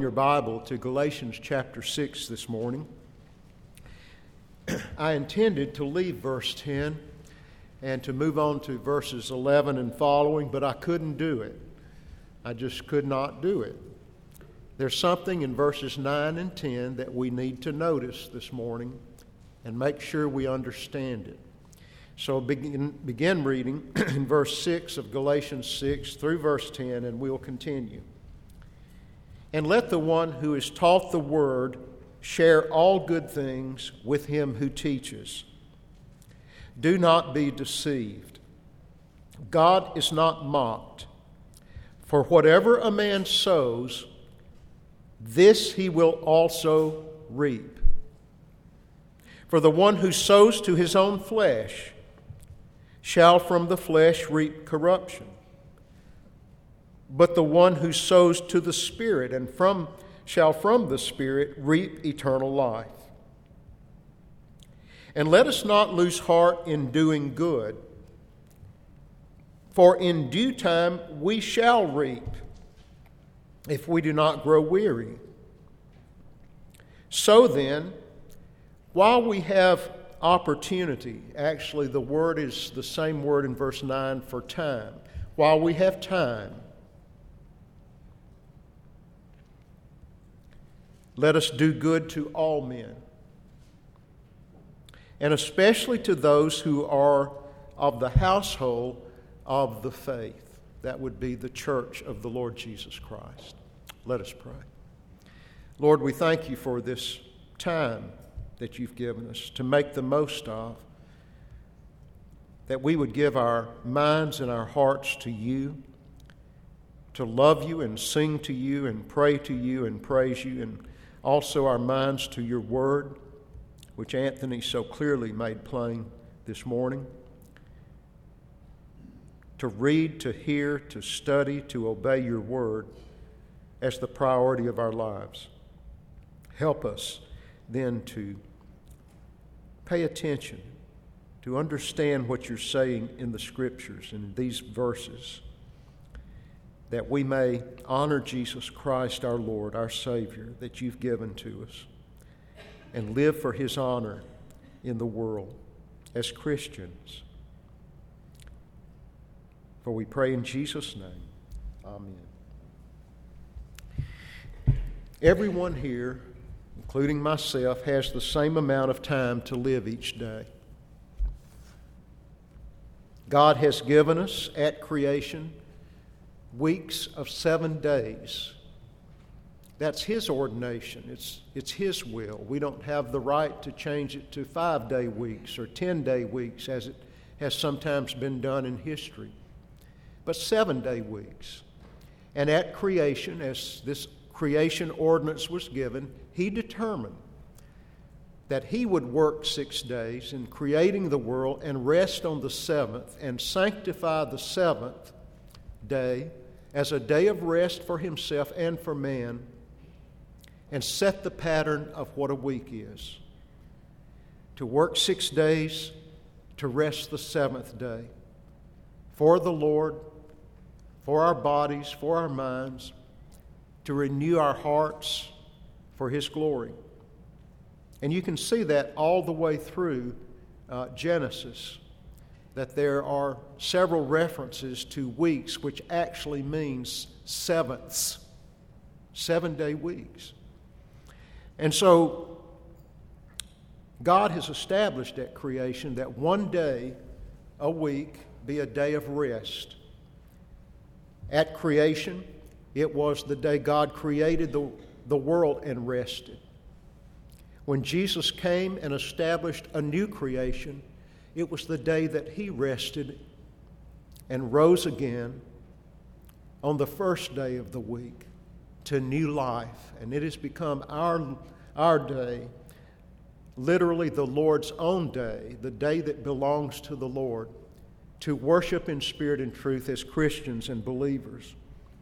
your Bible to Galatians chapter 6 this morning. I intended to leave verse 10 and to move on to verses 11 and following, but I couldn't do it. I just could not do it. There's something in verses 9 and 10 that we need to notice this morning and make sure we understand it. So begin reading in verse 6 of Galatians 6 through verse 10, and we'll continue. And let the one who is taught the word share all good things with him who teaches. Do not be deceived. God is not mocked. For whatever a man sows, this he will also reap. For the one who sows to his own flesh shall from the flesh reap corruption. But the one who sows to the Spirit shall from the Spirit reap eternal life. And let us not lose heart in doing good, for in due time we shall reap, if we do not grow weary. So then, while we have opportunity, actually the word is the same word in verse 9 for time. While we have time, let us do good to all men, and especially to those who are of the household of the faith. That would be the church of the Lord Jesus Christ. Let us pray. Lord, we thank you for this time that you've given us to make the most of, that we would give our minds and our hearts to you, to love you and sing to you and pray to you and praise you, and also our minds to your word, which Anthony so clearly made plain this morning. To read, to hear, to study, to obey your word as the priority of our lives. Help us then to pay attention, to understand what you're saying in the Scriptures and in these verses, that we may honor Jesus Christ, our Lord, our Savior, that you've given to us, and live for his honor in the world as Christians. For we pray in Jesus' name. Amen. Everyone here, including myself, has the same amount of time to live each day. God has given us at creation weeks of 7 days. That's his ordination. It's his will. We don't have the right to change it to 5-day weeks or 10-day weeks as it has sometimes been done in history. But 7-day weeks. And at creation, as this creation ordinance was given, he determined that he would work 6 days in creating the world and rest on the seventh and sanctify the seventh day as a day of rest for himself and for man, and set the pattern of what a week is. To work 6 days, to rest the seventh day for the Lord, for our bodies, for our minds, to renew our hearts for his glory. And you can see that all the way through Genesis, that there are several references to weeks, which actually means sevenths, 7-day weeks. And so God has established at creation that 1 day a week be a day of rest. At creation, it was the day God created the world and rested. When Jesus came and established a new creation, it was the day that he rested and rose again on the first day of the week to new life. And it has become our day, literally the Lord's own day, the day that belongs to the Lord, to worship in spirit and truth as Christians and believers.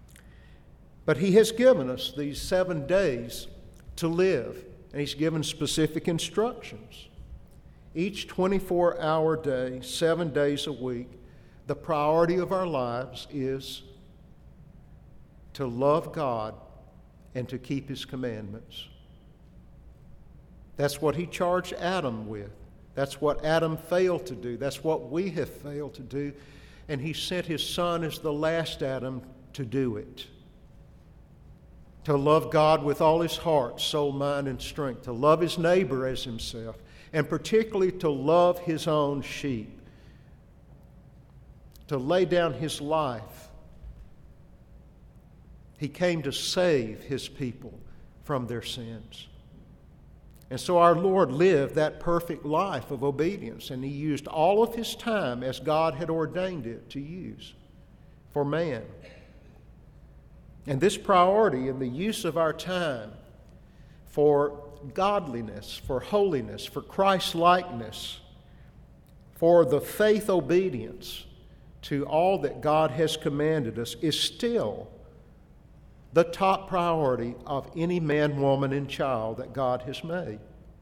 But he has given us these 7 days to live, and he's given specific instructions. Each 24-hour day, 7 days a week, the priority of our lives is to love God and to keep His commandments. That's what He charged Adam with. That's what Adam failed to do. That's what we have failed to do. And He sent His Son as the last Adam to do it. To love God with all his heart, soul, mind, and strength. To love his neighbor as himself. And particularly to love his own sheep. To lay down his life. He came to save his people from their sins. And so our Lord lived that perfect life of obedience, and He used all of His time as God had ordained it to use for man. And this priority in the use of our time for godliness, for holiness, for Christ-likeness, for the faith obedience to all that God has commanded us is still the top priority of any man, woman, and child that God has made.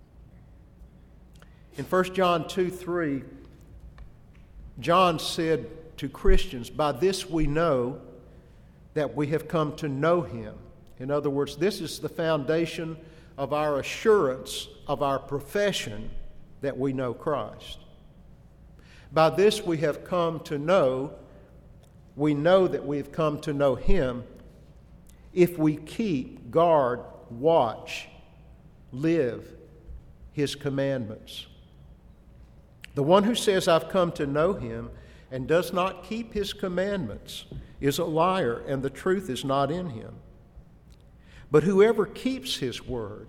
In 1 John 2:3, John said to Christians, "By this we know that we have come to know Him." In other words, this is the foundation of our assurance of our profession that we know Christ. By this we have come to know, we know that we have come to know Him if we keep, guard, watch, live His commandments. The one who says, "I've come to know Him," and does not keep His commandments is a liar, and the truth is not in him. But whoever keeps His word,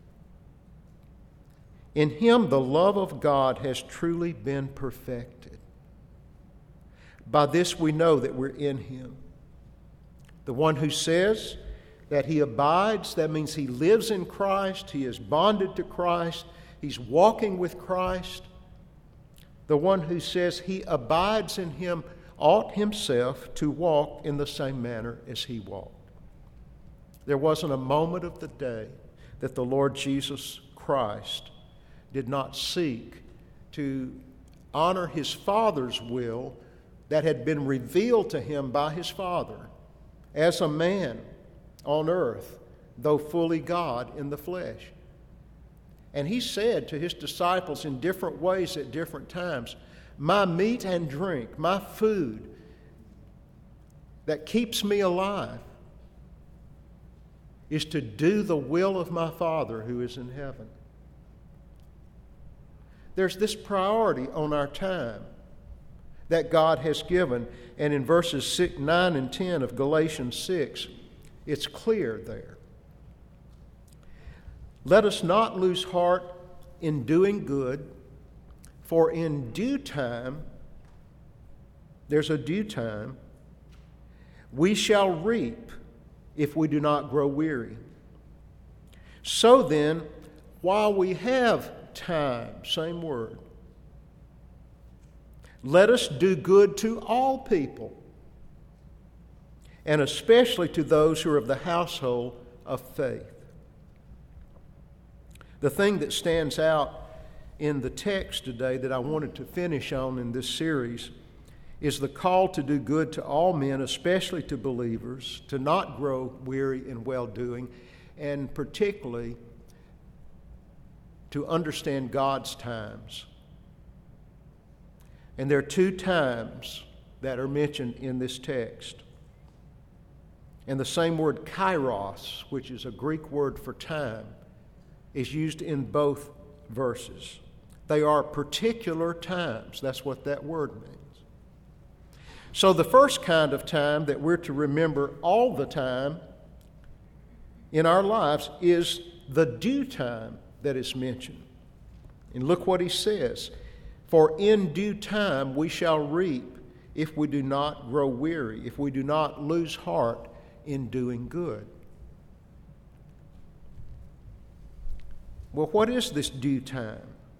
in him the love of God has truly been perfected. By this we know that we're in Him. The one who says that he abides, that means he lives in Christ, he is bonded to Christ, he's walking with Christ. The one who says he abides in Him ought himself to walk in the same manner as He walked. There wasn't a moment of the day that the Lord Jesus Christ did not seek to honor His Father's will that had been revealed to Him by His Father as a man on earth, though fully God in the flesh. And He said to His disciples in different ways at different times, "My meat and drink, my food that keeps me alive is to do the will of my Father who is in heaven." There's this priority on our time that God has given. And in verses 9 and 10 of Galatians 6, it's clear there. "Let us not lose heart in doing good, for in due time," there's a due time, "we shall reap if we do not grow weary. So then, while we have time," same word, "let us do good to all people, and especially to those who are of the household of faith." The thing that stands out in the text today that I wanted to finish on in this series is the call to do good to all men, especially to believers, to not grow weary in well-doing, and particularly to understand God's times. And there are two times that are mentioned in this text. And the same word kairos, which is a Greek word for time, is used in both verses. They are particular times. That's what that word means. So the first kind of time that we're to remember all the time in our lives is the due time that is mentioned. And look what he says. "For in due time we shall reap if we do not grow weary, if we do not lose heart in doing good." Well, what is this due time?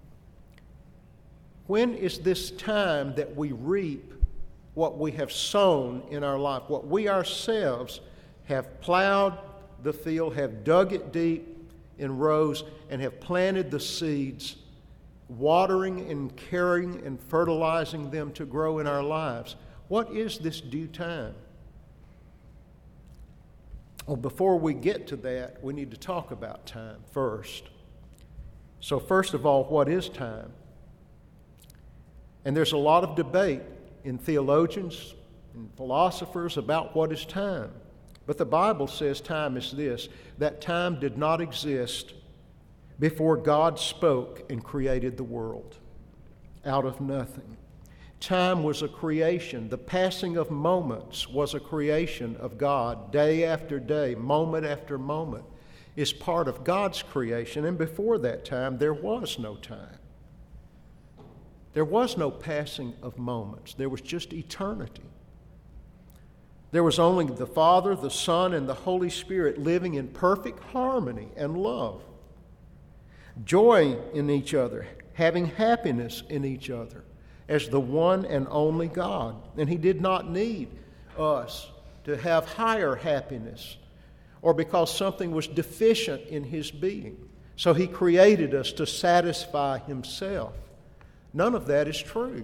When is this time that we reap what we have sown in our life, what we ourselves have plowed the field, have dug it deep in rows, and have planted the seeds, watering and caring and fertilizing them to grow in our lives? What is this due time? Well, before we get to that, we need to talk about time first. So first of all, what is time? And there's a lot of debate in theologians and philosophers about what is time. But the Bible says time is this, that time did not exist before God spoke and created the world out of nothing. Time was a creation. The passing of moments was a creation of God. Day after day, moment after moment is part of God's creation. And before that time, there was no time. There was no passing of moments. There was just eternity. There was only the Father, the Son, and the Holy Spirit living in perfect harmony and love. Joy in each other, having happiness in each other as the one and only God. And He did not need us to have higher happiness or because something was deficient in His being. So He created us to satisfy Himself. None of that is true.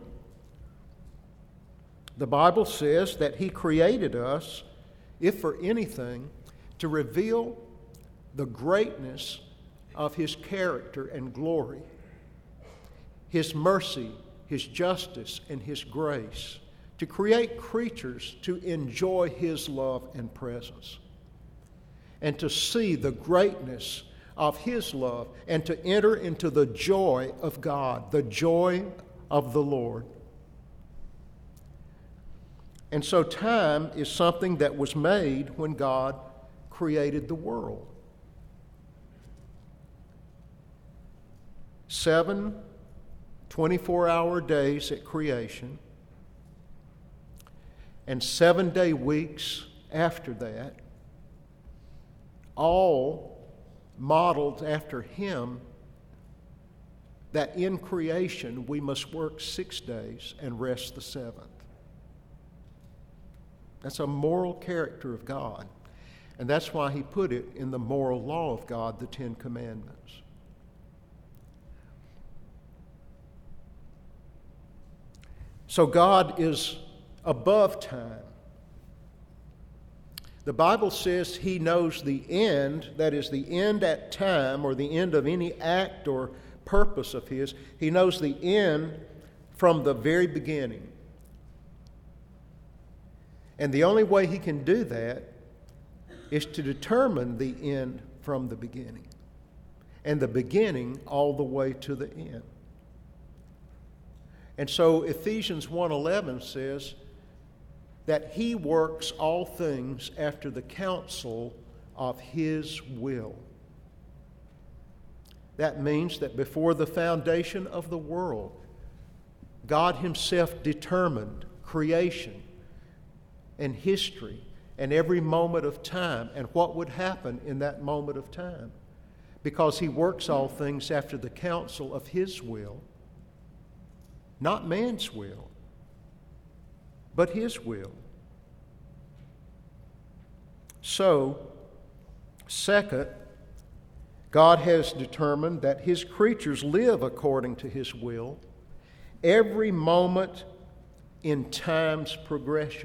The Bible says that He created us, if for anything, to reveal the greatness of His character and glory, His mercy, His justice, and His grace, to create creatures to enjoy His love and presence, and to see the greatness of His love, and to enter into the joy of God, the joy of the Lord. And so time is something that was made when God created the world. 7 24-hour days at creation, and 7-day weeks after that, all modeled after Him, that in creation we must work 6 days and rest the 7th. That's a moral character of God, and that's why He put it in the moral law of God, the 10 Commandments. So God is above time. The Bible says He knows the end, that is the end at time or the end of any act or purpose of His. He knows the end from the very beginning. And the only way He can do that is to determine the end from the beginning, and the beginning all the way to the end. And so Ephesians 1:11 says that He works all things after the counsel of His will. That means that before the foundation of the world, God Himself determined creation and history and every moment of time and what would happen in that moment of time, because He works all things after the counsel of His will. Not man's will, but His will. So, second, God has determined that His creatures live according to His will every moment in time's progression.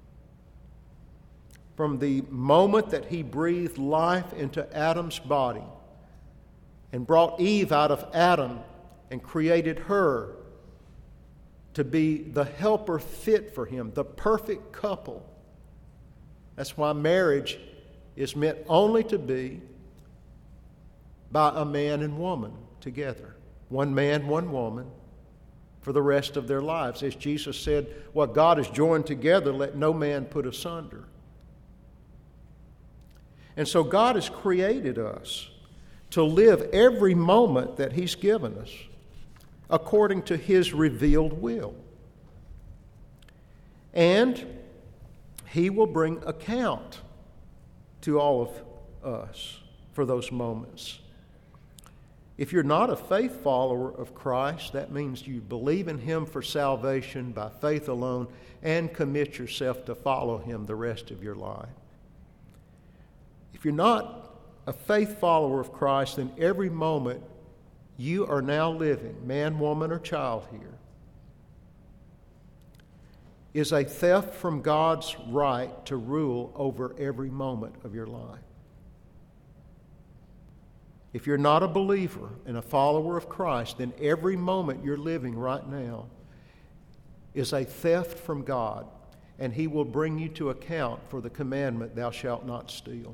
From the moment that He breathed life into Adam's body and brought Eve out of Adam and created her to be the helper fit for Him, the perfect couple. That's why marriage is meant only to be by a man and woman together. One man, one woman, for the rest of their lives. As Jesus said, what God has joined together, let no man put asunder. And so God has created us to live every moment that He's given us according to His revealed will. And He will bring account to all of us for those moments. If you're not a faith follower of Christ, that means you believe in Him for salvation by faith alone and commit yourself to follow Him the rest of your life. If you're not a faith follower of Christ, then every moment you are now living, man, woman, or child here, is a theft from God's right to rule over every moment of your life. If you're not a believer and a follower of Christ, then every moment you're living right now is a theft from God, and He will bring you to account for the commandment, thou shalt not steal.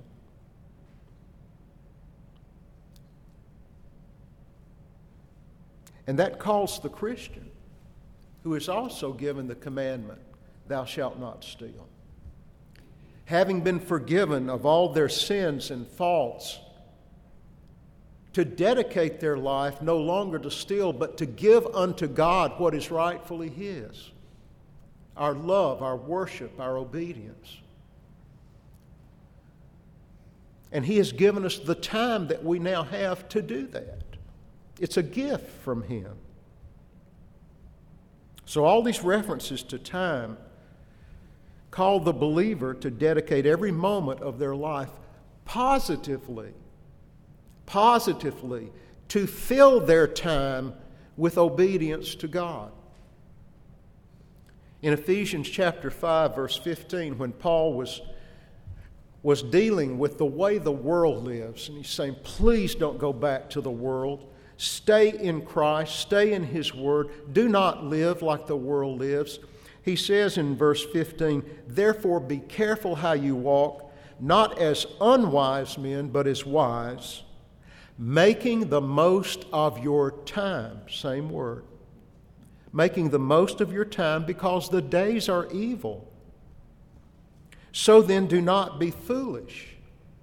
And that calls the Christian, who is also given the commandment, thou shalt not steal. Having been forgiven of all their sins and faults, to dedicate their life no longer to steal, but to give unto God what is rightfully His. Our love, our worship, our obedience. And He has given us the time that we now have to do that. It's a gift from Him. So all these references to time call the believer to dedicate every moment of their life positively to fill their time with obedience to God. In Ephesians chapter 5, verse 15, when Paul was dealing with the way the world lives, and he's saying, please don't go back to the world. Stay in Christ, stay in His Word. Do not live like the world lives. He says in verse 15, therefore be careful how you walk, not as unwise men, but as wise, making the most of your time. Same word. Making the most of your time, because the days are evil. So then do not be foolish,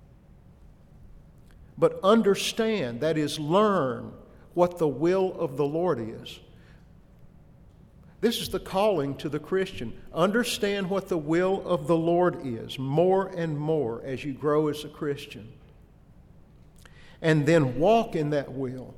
but understand, that is, learn what the will of the Lord is. This is the calling to the Christian. Understand what the will of the Lord is more and more as you grow as a Christian. And then walk in that will.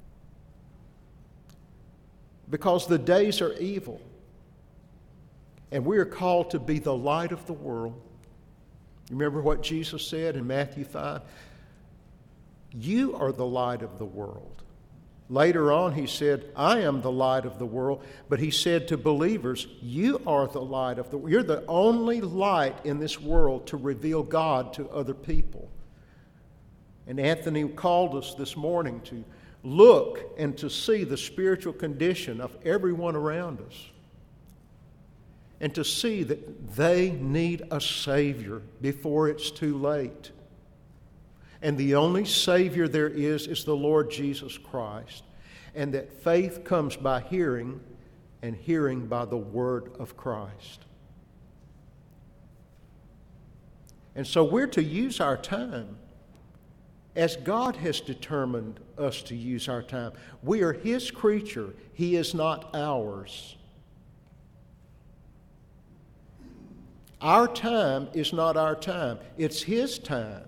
Because the days are evil. And we are called to be the light of the world. You remember what Jesus said in Matthew 5? You are the light of the world. Later on, He said, I am the light of the world. But He said to believers, you are the light of the world. You're the only light in this world to reveal God to other people. And Anthony called us this morning to look and to see the spiritual condition of everyone around us. And to see that they need a Savior before it's too late. And the only Savior there is the Lord Jesus Christ. And that faith comes by hearing, and hearing by the Word of Christ. And so we're to use our time as God has determined us to use our time. We are His creature. He is not ours. Our time is not our time. It's His time.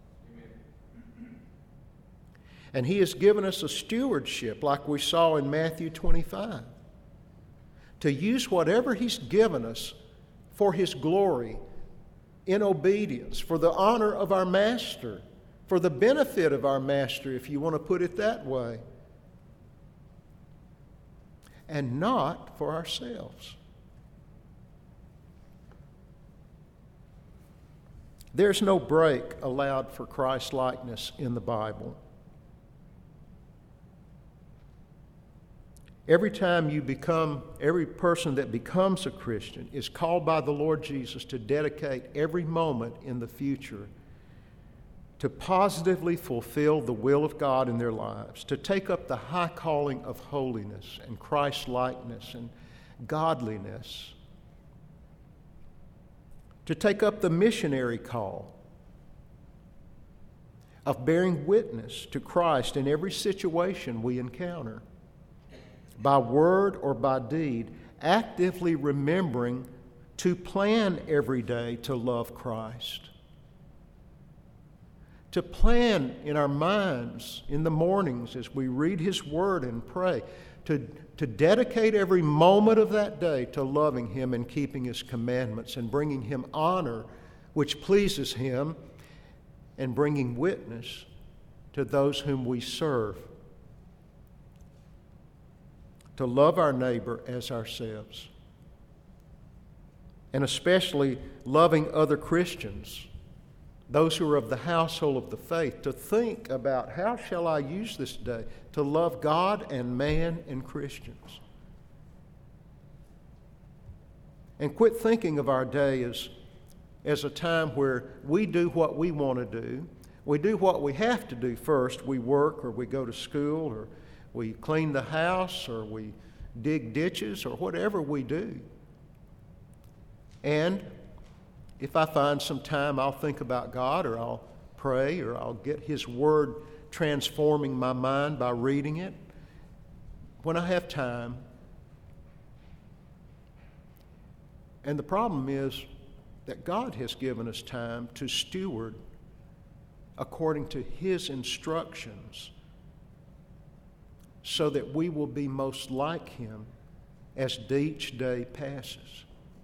And He has given us a stewardship, like we saw in Matthew 25, to use whatever He's given us for His glory, in obedience, for the honor of our Master, for the benefit of our Master, if you want to put it that way, and not for ourselves. There's no break allowed for Christ-likeness in the Bible. Every person that becomes a Christian is called by the Lord Jesus to dedicate every moment in the future to positively fulfill the will of God in their lives, to take up the high calling of holiness and Christ-likeness and godliness, to take up the missionary call of bearing witness to Christ in every situation we encounter, by word or by deed, actively remembering to plan every day to love Christ. To plan in our minds in the mornings as we read His Word and pray, to dedicate every moment of that day to loving Him and keeping His commandments and bringing Him honor which pleases Him, and bringing witness to those whom we serve. To love our neighbor as ourselves. and especially loving other Christians, those who are of the household of the faith, to think about how shall I use this day to love God and man and Christians. And quit thinking of our day as a time where we do what we want to do. We do what we have to do first. We work, or we go to school, or we clean the house, or we dig ditches, or whatever we do. And if I find some time, I'll think about God, or I'll pray, or I'll get His Word transforming my mind by reading it when I have time. And the problem is that God has given us time to steward according to His instructions so that we will be most like Him as each day passes.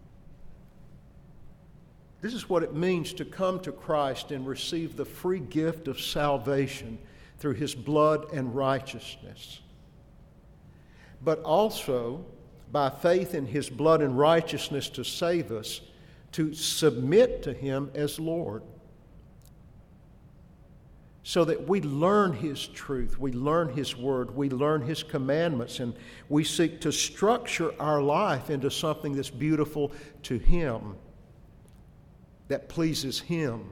This is what it means to come to Christ and receive the free gift of salvation through His blood and righteousness. But also, by faith in His blood and righteousness to save us, to submit to Him as Lord, so that we learn His truth, we learn His Word, we learn His commandments, and we seek to structure our life into something that's beautiful to Him, that pleases Him.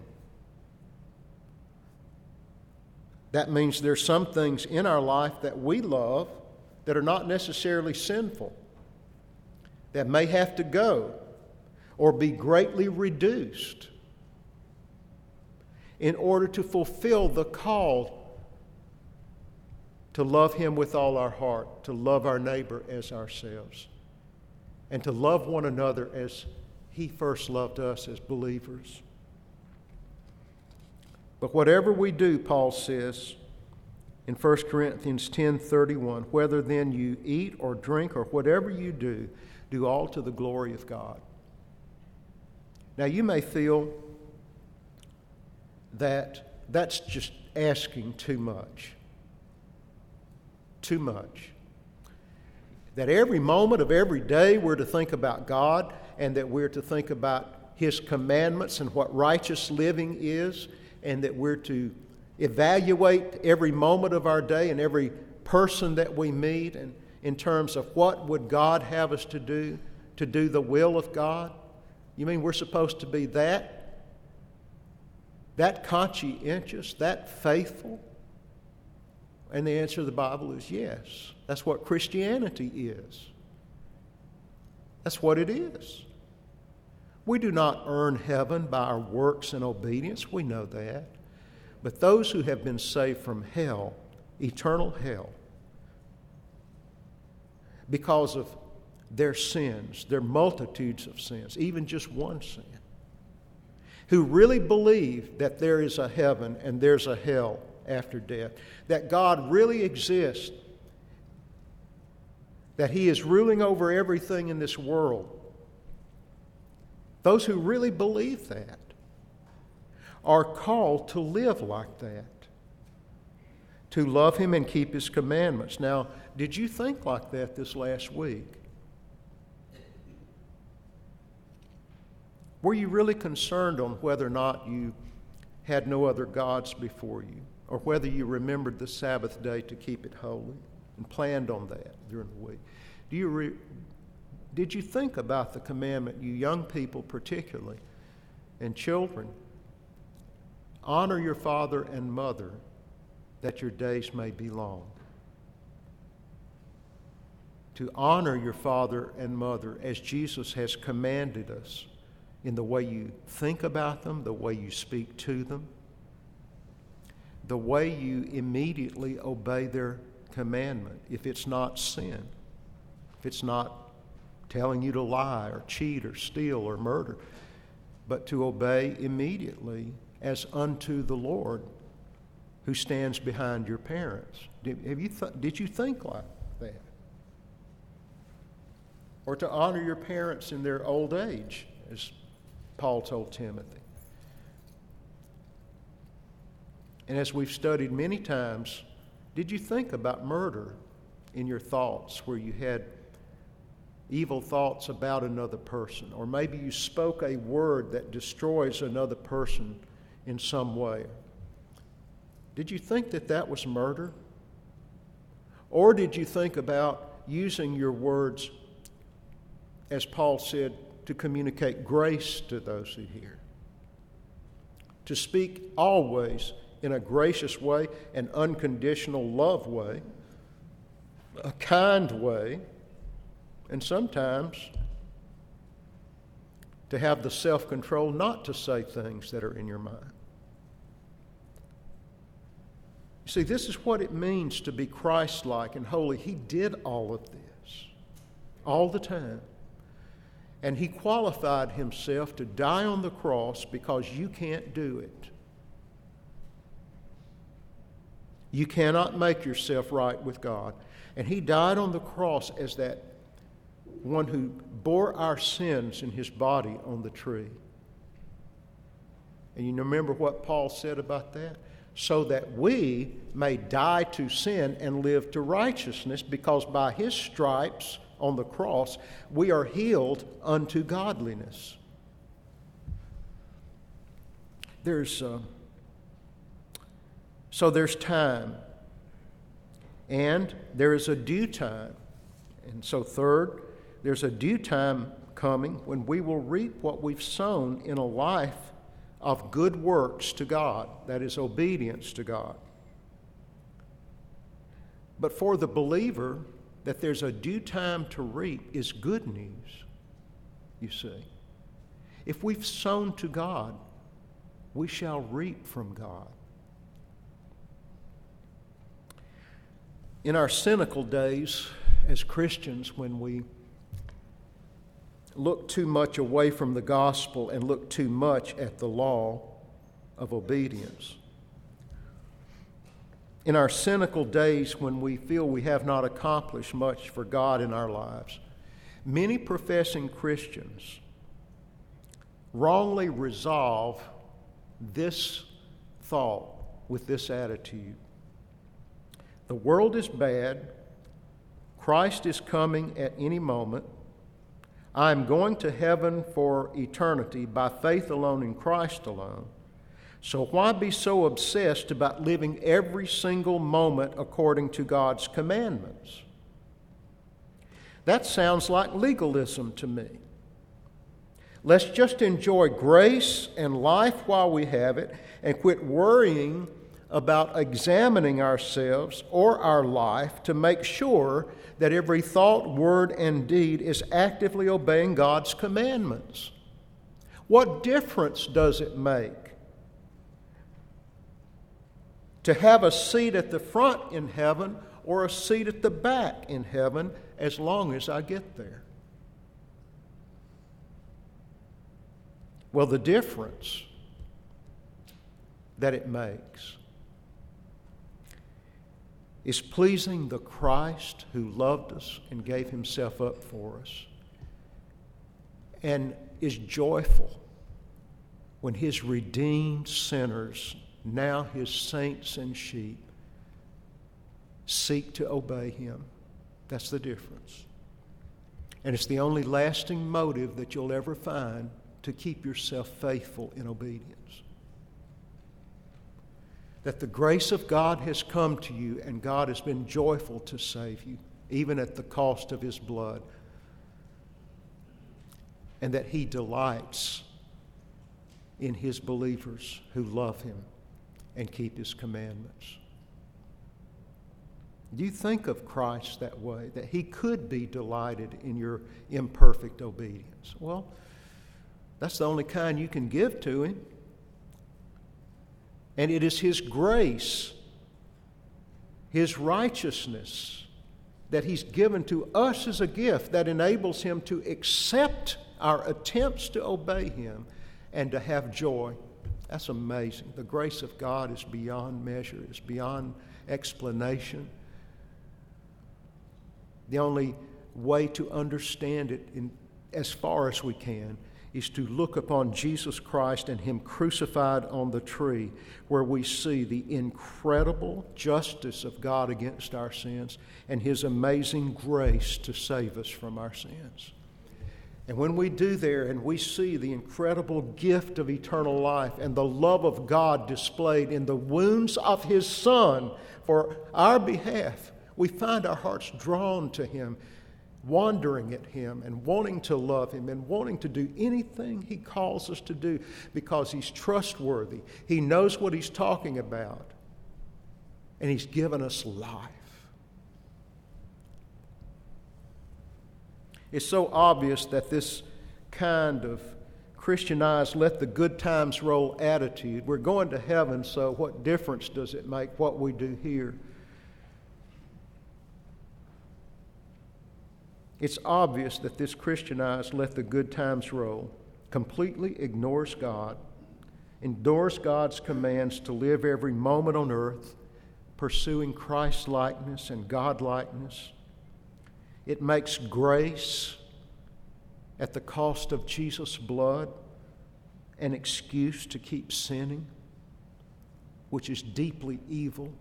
That means there's some things in our life that we love that are not necessarily sinful, that may have to go or be greatly reduced in order to fulfill the call to love Him with all our heart, to love our neighbor as ourselves, and to love one another as He first loved us as believers. But whatever we do, Paul says in 1 Corinthians 10:31, whether then you eat or drink or whatever you do, do all to the glory of God. Now you may feel that that's just asking too much. Too much. That every moment of every day we're to think about God, and that we're to think about His commandments and what righteous living is, and that we're to evaluate every moment of our day and every person that we meet, and in terms of what would God have us to do the will of God. You mean we're supposed to be that conscientious, that faithful? And the answer to the Bible is yes. That's what Christianity is. That's what it is. We do not earn heaven by our works and obedience. We know that. But those who have been saved from hell, eternal hell, because of their sins, their multitudes of sins, even just one sin, who really believe that there is a heaven and there's a hell after death, that God really exists, that He is ruling over everything in this world. Those who really believe that are called to live like that, to love Him and keep His commandments. Now, did you think like that this last week? Were you really concerned on whether or not you had no other gods before you, or whether you remembered the Sabbath day to keep it holy and planned on that during the week? Did you think about the commandment, you young people particularly, and children? Honor your father and mother, that your days may be long. To honor your father and mother as Jesus has commanded us, in the way you think about them, the way you speak to them, the way you immediately obey their commandment, if it's not sin, if it's not telling you to lie or cheat or steal or murder, but to obey immediately as unto the Lord who stands behind your parents. Did you think like that? Or to honor your parents in their old age, as Paul told Timothy. And as we've studied many times, did you think about murder in your thoughts, where you had evil thoughts about another person, or maybe you spoke a word that destroys another person in some way. Did you think that that was murder? Or did you think about using your words, as Paul said, to communicate grace to those who hear? To speak always in a gracious way, an unconditional love way, a kind way, and sometimes to have the self-control not to say things that are in your mind. See, this is what it means to be Christ-like and holy. He did all of this, all the time. And He qualified Himself to die on the cross because you can't do it. You cannot make yourself right with God. And He died on the cross as that one who bore our sins in His body on the tree. And you remember what Paul said about that? So that we may die to sin and live to righteousness, because by His stripes on the cross we are healed unto godliness. There's time, and there is a due time. And so third, there's a due time coming when we will reap what we've sown in a life of good works to God, that is, obedience to God. But for the believer, that there's a due time to reap is good news, you see. If we've sown to God, we shall reap from God. In our cynical days as Christians, when we look too much away from the gospel and look too much at the law of obedience, in our cynical days when we feel we have not accomplished much for God in our lives, many professing Christians wrongly resolve this thought with this attitude: the world is bad, Christ is coming at any moment, I'm going to heaven for eternity by faith alone in Christ alone. So why be so obsessed about living every single moment according to God's commandments? That sounds like legalism to me. Let's just enjoy grace and life while we have it and quit worrying about examining ourselves or our life to make sure that every thought, word, and deed is actively obeying God's commandments. What difference does it make to have a seat at the front in heaven or a seat at the back in heaven as long as I get there? Well, the difference that it makes is pleasing the Christ who loved us and gave Himself up for us, and is joyful when His redeemed sinners, now His saints and sheep, seek to obey Him. That's the difference. And it's the only lasting motive that you'll ever find to keep yourself faithful in obedience. That the grace of God has come to you and God has been joyful to save you, even at the cost of His blood. And that He delights in His believers who love Him and keep His commandments. Do you think of Christ that way, that He could be delighted in your imperfect obedience? Well, that's the only kind you can give to Him. And it is His grace, His righteousness that He's given to us as a gift that enables Him to accept our attempts to obey Him and to have joy. That's amazing. The grace of God is beyond measure. It's beyond explanation. The only way to understand it as far as we can is to look upon Jesus Christ and Him crucified on the tree, where we see the incredible justice of God against our sins and His amazing grace to save us from our sins. And when we do there and we see the incredible gift of eternal life and the love of God displayed in the wounds of His Son for our behalf, we find our hearts drawn to Him, wandering at Him and wanting to love Him and wanting to do anything He calls us to do because He's trustworthy. He knows what He's talking about, and He's given us life. It's so obvious that this kind of Christianized, let the good times roll attitude, we're going to heaven, so what difference does it make what we do here? It's obvious that this Christianized, let the good times roll, completely ignores God, ignores God's commands to live every moment on earth, pursuing Christ-likeness and God-likeness. It makes grace at the cost of Jesus' blood an excuse to keep sinning, which is deeply evil.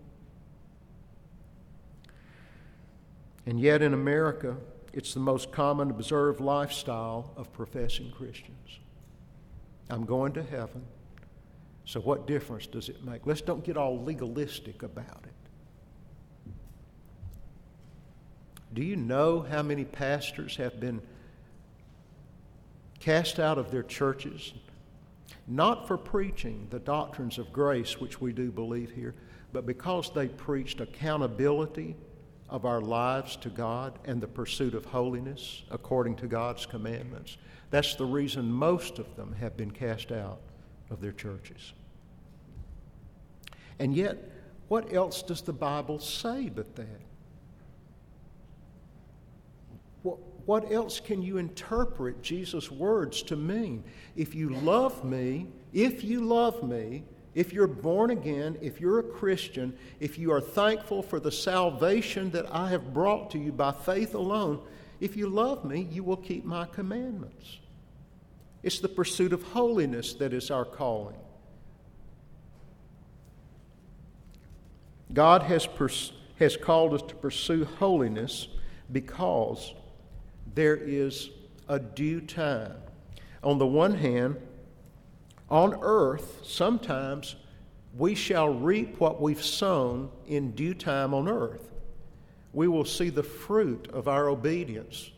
And yet in America, it's the most common observed lifestyle of professing Christians. I'm going to heaven, so what difference does it make? Let's don't get all legalistic about it. Do you know how many pastors have been cast out of their churches, not for preaching the doctrines of grace, which we do believe here, but because they preached accountability of our lives to God and the pursuit of holiness according to God's commandments? That's the reason most of them have been cast out of their churches. And yet, what else does the Bible say but that? What else can you interpret Jesus' words to mean? If you love me, if you're born again, if you're a Christian, if you are thankful for the salvation that I have brought to you by faith alone, if you love me, you will keep my commandments. It's the pursuit of holiness that is our calling. God has called us to pursue holiness because there is a due time. On the one hand, on earth, sometimes we shall reap what we've sown in due time on earth. We will see the fruit of our obedience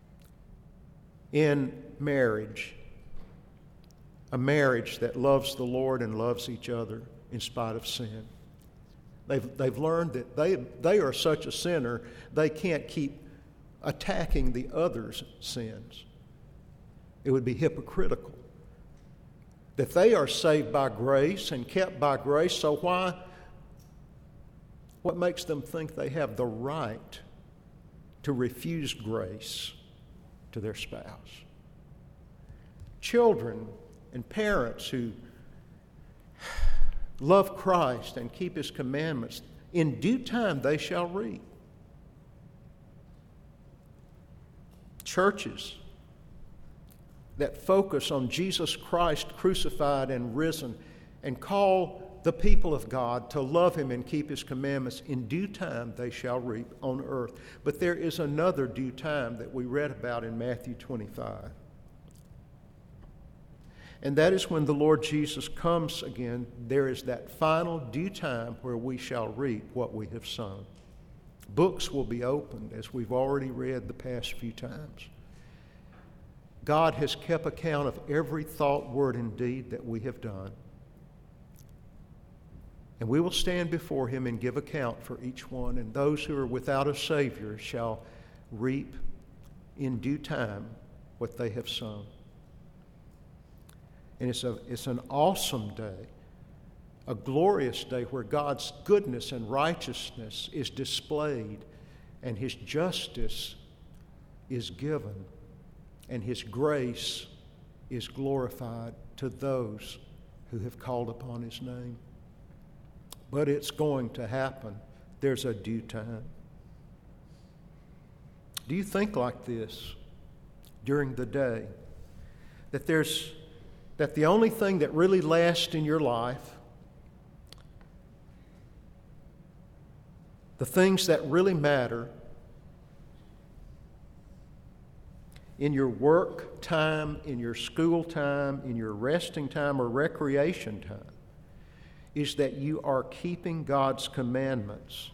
in marriage, a marriage that loves the Lord and loves each other in spite of sin. They've learned that they are such a sinner, they can't keep attacking the other's sins. It would be hypocritical. That they are saved by grace and kept by grace, so what makes them think they have the right to refuse grace to their spouse? Children and parents who love Christ and keep His commandments, in due time they shall reap. Churches that focus on Jesus Christ crucified and risen and call the people of God to love Him and keep His commandments, in due time they shall reap on earth. But there is another due time that we read about in Matthew 25. And that is when the Lord Jesus comes again. There is that final due time where we shall reap what we have sown. Books will be opened, as we've already read the past few times. God has kept account of every thought, word, and deed that we have done. And we will stand before Him and give account for each one. And those who are without a Savior shall reap in due time what they have sown. And it's an awesome day, a glorious day where God's goodness and righteousness is displayed and His justice is given and His grace is glorified to those who have called upon His name. But it's going to happen. There's a due time. Do you think like this during the day? that the only thing that really lasts in your life, the things that really matter in your work time, in your school time, in your resting time or recreation time, is that you are keeping God's commandments,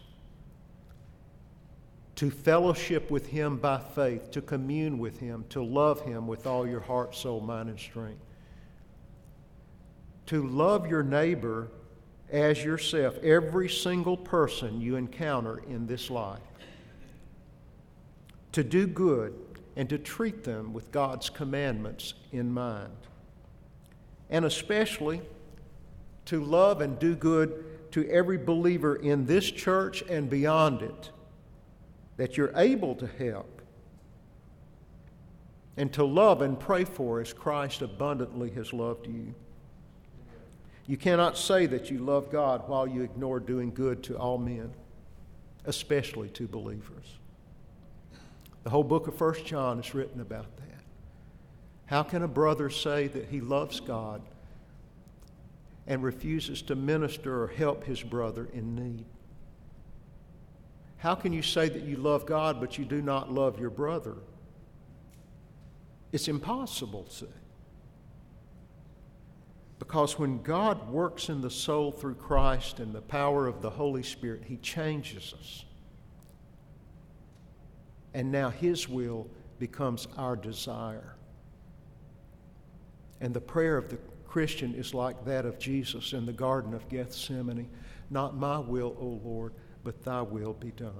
to fellowship with Him by faith, to commune with Him, to love Him with all your heart, soul, mind, and strength. To love your neighbor as yourself, every single person you encounter in this life. To do good and to treat them with God's commandments in mind. And especially to love and do good to every believer in this church and beyond it that you're able to help, and to love and pray for as Christ abundantly has loved you. You cannot say that you love God while you ignore doing good to all men, especially to believers. The whole book of 1 John is written about that. How can a brother say that he loves God and refuses to minister or help his brother in need? How can you say that you love God but you do not love your brother? It's impossible to say. Because when God works in the soul through Christ and the power of the Holy Spirit, He changes us. And now His will becomes our desire. And the prayer of the Christian is like that of Jesus in the Garden of Gethsemane. Not my will, O Lord, but Thy will be done.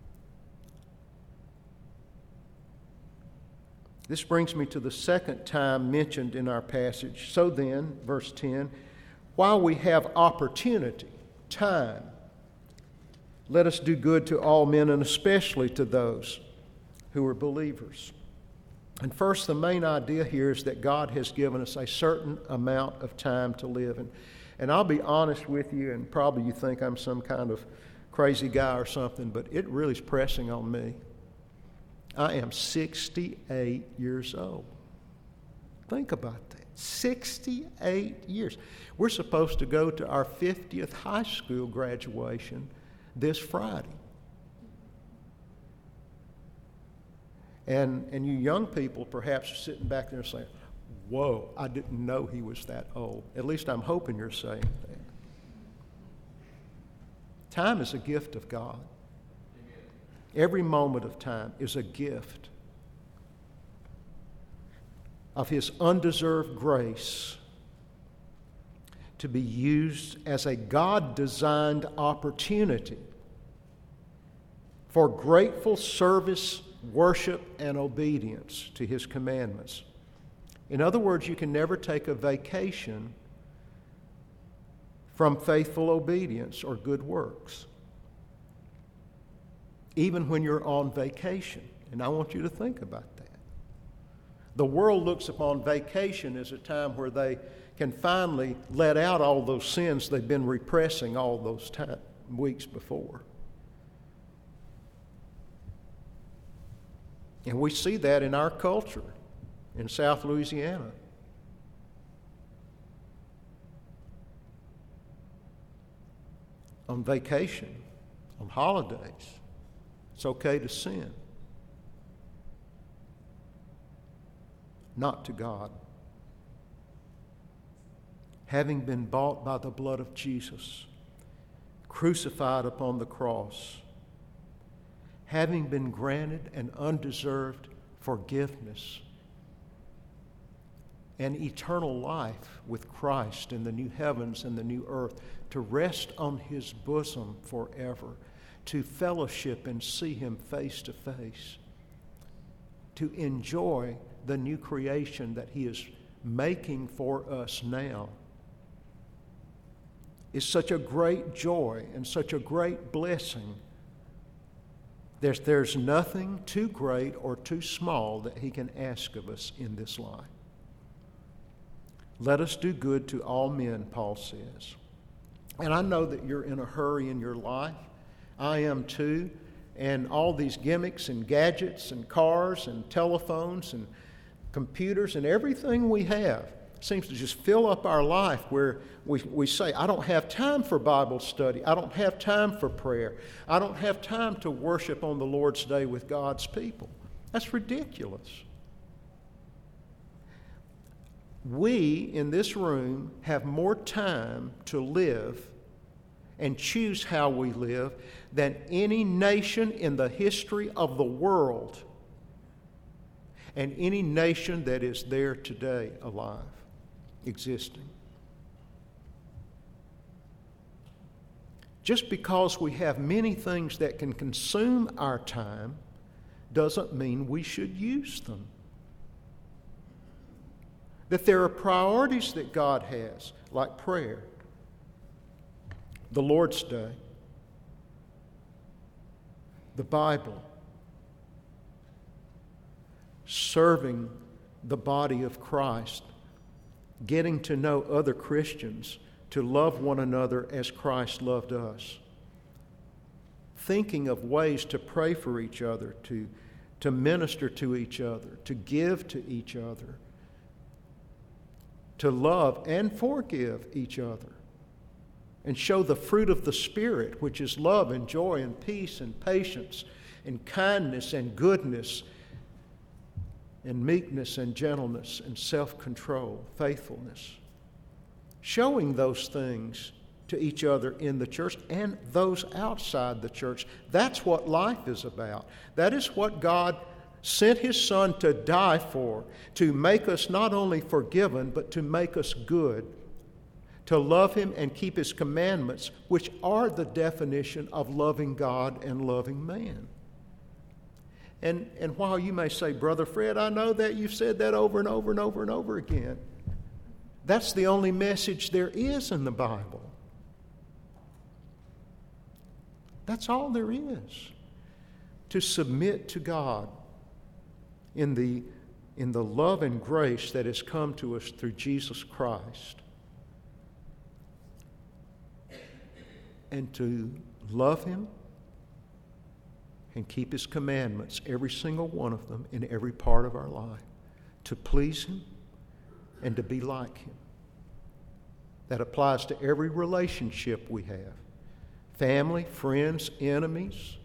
This brings me to the second time mentioned in our passage. So then, verse 10, while we have opportunity, time, let us do good to all men and especially to those who are believers. And first, the main idea here is that God has given us a certain amount of time to live. And I'll be honest with you, and probably you think I'm some kind of crazy guy or something, but it really is pressing on me. I am 68 years old. Think about that. 68 years. We're supposed to go to our 50th high school graduation this Friday. And you young people perhaps are sitting back there saying, whoa, I didn't know he was that old. At least I'm hoping you're saying that. Time is a gift of God. Every moment of time is a gift of His undeserved grace to be used as a God-designed opportunity for grateful service, worship, and obedience to His commandments. In other words, you can never take a vacation from faithful obedience or good works, even when you're on vacation. And I want you to think about that. The world looks upon vacation as a time where they can finally let out all those sins they've been repressing all those weeks before. And we see that in our culture in South Louisiana. On vacation, on holidays, it's okay to sin. Not to God. Having been bought by the blood of Jesus, crucified upon the cross, having been granted an undeserved forgiveness and eternal life with Christ in the new heavens and the new earth, to rest on His bosom forever, to fellowship and see Him face to face, to enjoy the new creation that He is making for us now, is such a great joy and such a great blessing. There's nothing too great or too small that He can ask of us in this life. Let us do good to all men, Paul says. And I know that you're in a hurry in your life. I am too. And all these gimmicks and gadgets and cars and telephones and computers and everything we have seems to just fill up our life, where we say, I don't have time for Bible study. I don't have time for prayer. I don't have time to worship on the Lord's Day with God's people. That's ridiculous. We in this room have more time to live and choose how we live than any nation in the history of the world, and any nation that is there today alive, existing. Just because we have many things that can consume our time doesn't mean we should use them. That there are priorities that God has, like prayer, the Lord's Day, the Bible, serving the body of Christ, getting to know other Christians, to love one another as Christ loved us, thinking of ways to pray for each other, to minister to each other, to give to each other, to love and forgive each other, and show the fruit of the Spirit, which is love and joy and peace and patience and kindness and goodness and meekness and gentleness and self-control, faithfulness. Showing those things to each other in the church and those outside the church. That's what life is about. That is what God sent His Son to die for, to make us not only forgiven, but to make us good, to love Him and keep His commandments, which are the definition of loving God and loving man. And while you may say, Brother Fred, I know that you've said that over and over and over and over again, that's the only message there is in the Bible. That's all there is. To submit to God in the love and grace that has come to us through Jesus Christ. And to love Him and keep His commandments, every single one of them, in every part of our life. To please Him and to be like Him. That applies to every relationship we have. Family, friends, enemies.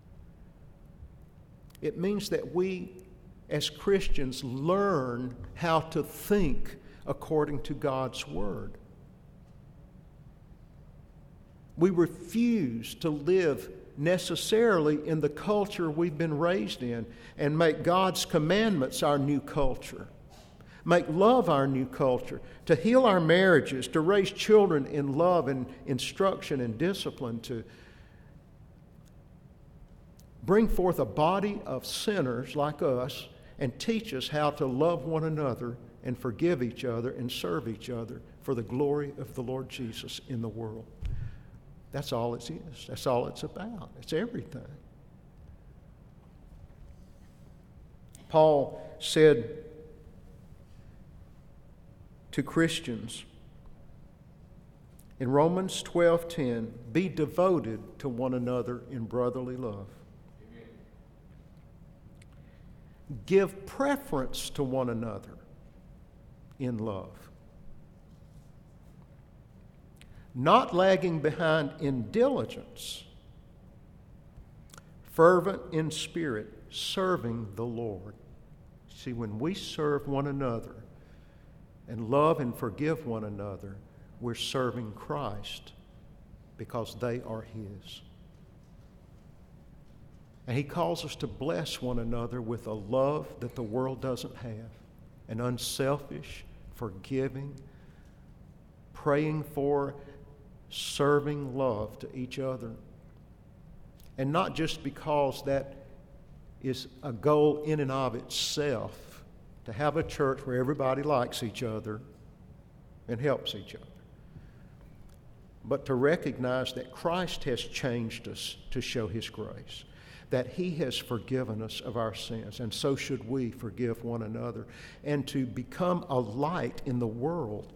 It means that we, as Christians, learn how to think according to God's Word. We refuse to live necessarily in the culture we've been raised in and make God's commandments our new culture. Make love our new culture, to heal our marriages, to raise children in love and instruction and discipline, to bring forth a body of sinners like us and teach us how to love one another and forgive each other and serve each other for the glory of the Lord Jesus in the world. That's all it is. That's all it's about. It's everything. Paul said to Christians in Romans 12:10, be devoted to one another in brotherly love. Amen. Give preference to one another in love. Not lagging behind in diligence, fervent in spirit, serving the Lord. See, when we serve one another and love and forgive one another, we're serving Christ because they are His. And He calls us to bless one another with a love that the world doesn't have, an unselfish, forgiving, praying for, serving love to each other. And not just because that is a goal in and of itself, to have a church where everybody likes each other and helps each other, but to recognize that Christ has changed us to show His grace, that He has forgiven us of our sins, and so should we forgive one another, and to become a light in the world.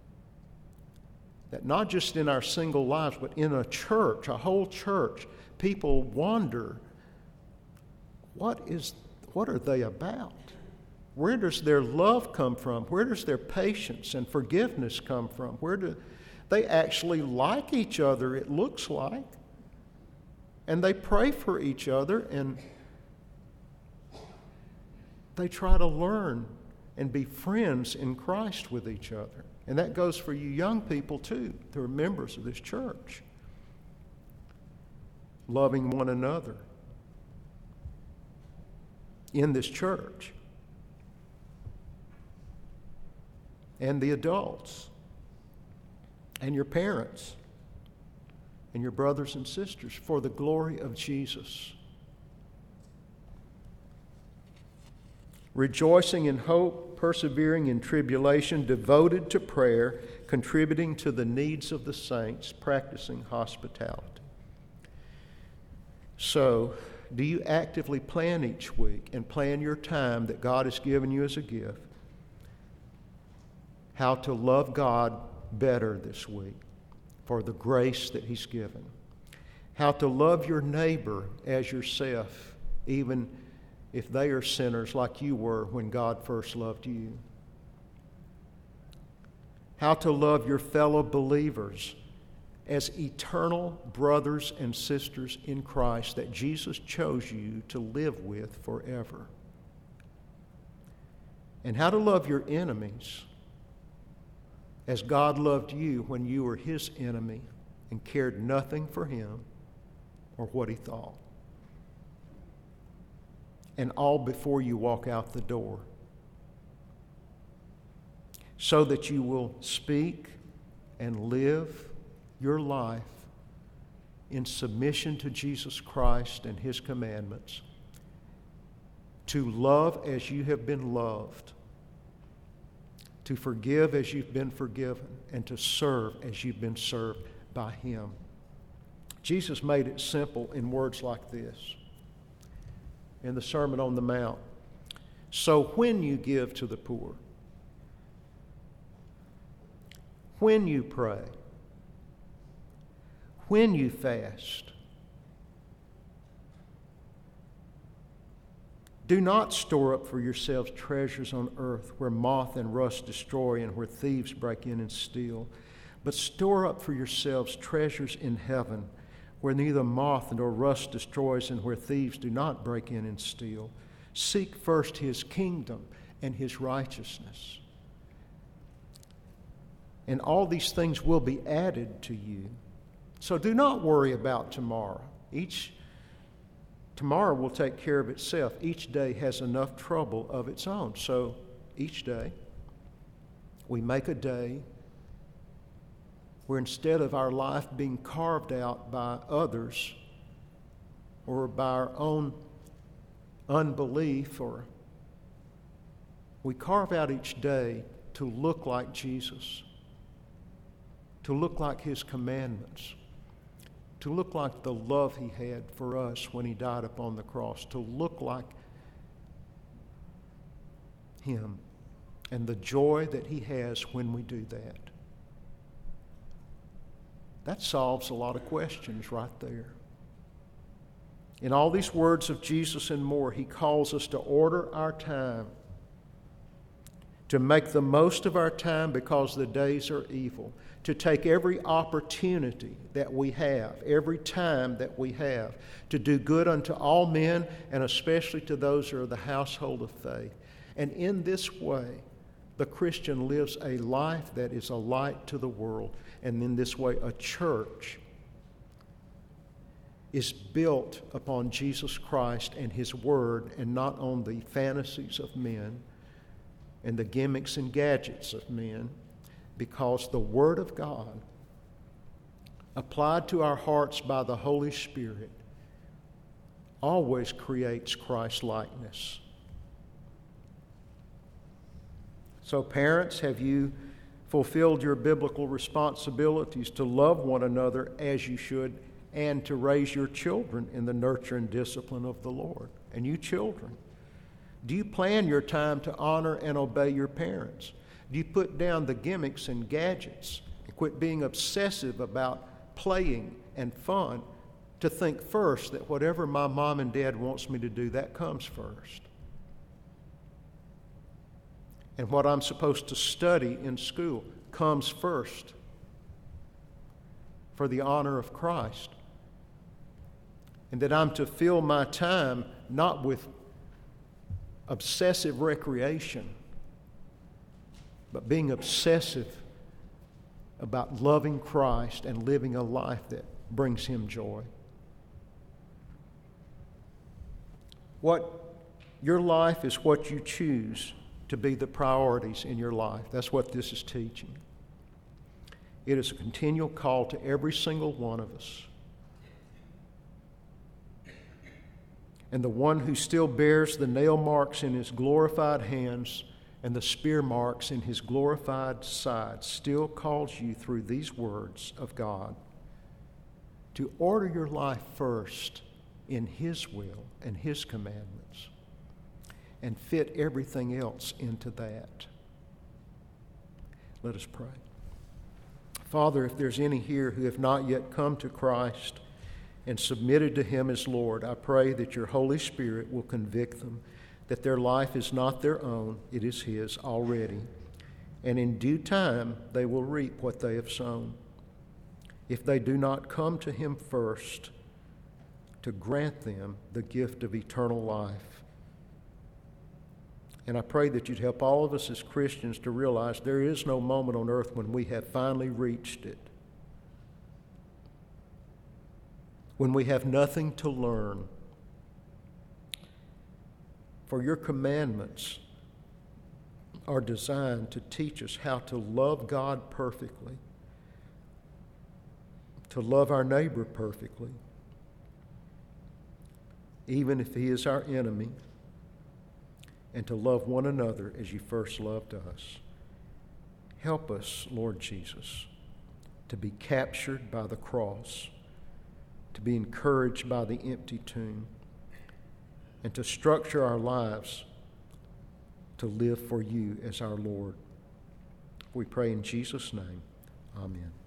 That not just in our single lives, but in a church, a whole church, people wonder, what are they about? Where does their love come from? Where does their patience and forgiveness come from? Where do they actually like each other, it looks like? And they pray for each other, and they try to learn and be friends in Christ with each other. And that goes for you young people too, who are members of this church. Loving one another in this church. And the adults. And your parents. And your brothers and sisters, for the glory of Jesus. Rejoicing in hope, persevering in tribulation, devoted to prayer, contributing to the needs of the saints, practicing hospitality. So, do you actively plan each week and plan your time that God has given you as a gift? How to love God better this week for the grace that He's given. How to love your neighbor as yourself, even if they are sinners like you were when God first loved you. How to love your fellow believers as eternal brothers and sisters in Christ that Jesus chose you to live with forever. And how to love your enemies as God loved you when you were His enemy and cared nothing for Him or what He thought. And all before you walk out the door. So that you will speak and live your life in submission to Jesus Christ and His commandments, to love as you have been loved, to forgive as you've been forgiven, and to serve as you've been served by Him. Jesus made it simple in words like this in the Sermon on the Mount. So when you give to the poor, when you pray, when you fast, do not store up for yourselves treasures on earth where moth and rust destroy and where thieves break in and steal, but store up for yourselves treasures in heaven where neither moth nor rust destroys and where thieves do not break in and steal. Seek first His kingdom and His righteousness, and all these things will be added to you. So do not worry about tomorrow. Tomorrow will take care of itself. Each day has enough trouble of its own. So each day we make a day where instead of our life being carved out by others or by our own unbelief, or we carve out each day to look like Jesus, to look like His commandments, to look like the love He had for us when He died upon the cross, to look like Him and the joy that He has when we do that. That solves a lot of questions right there. In all these words of Jesus and more, He calls us to order our time, to make the most of our time because the days are evil, to take every opportunity that we have, every time that we have, to do good unto all men and especially to those who are the household of faith. And in this way, the Christian lives a life that is a light to the world. And in this way, a church is built upon Jesus Christ and His Word and not on the fantasies of men and the gimmicks and gadgets of men, because the Word of God, applied to our hearts by the Holy Spirit, always creates Christ-likeness. So parents, have you fulfilled your biblical responsibilities to love one another as you should and to raise your children in the nurture and discipline of the Lord? And you children, do you plan your time to honor and obey your parents? Do you put down the gimmicks and gadgets and quit being obsessive about playing and fun to think first that whatever my mom and dad wants me to do, that comes first? and what I'm supposed to study in school comes first for the honor of Christ. And that I'm to fill my time not with obsessive recreation, but being obsessive about loving Christ and living a life that brings Him joy. Your life is what you choose to be the priorities in your life. That's what this is teaching. It is a continual call to every single one of us. And the one who still bears the nail marks in his glorified hands and the spear marks in his glorified side still calls you through these words of God to order your life first in His will and His commandments and fit everything else into that. Let us pray. Father, if there's any here who have not yet come to Christ and submitted to Him as Lord, I pray that your Holy Spirit will convict them that their life is not their own, it is His already. And in due time, they will reap what they have sown. If they do not come to Him first to grant them the gift of eternal life. And I pray that you'd help all of us as Christians to realize there is no moment on earth when we have finally reached it, when we have nothing to learn. For your commandments are designed to teach us how to love God perfectly, to love our neighbor perfectly, even if he is our enemy, and to love one another as you first loved us. Help us, Lord Jesus, to be captured by the cross, to be encouraged by the empty tomb, and to structure our lives to live for you as our Lord. We pray in Jesus' name. Amen.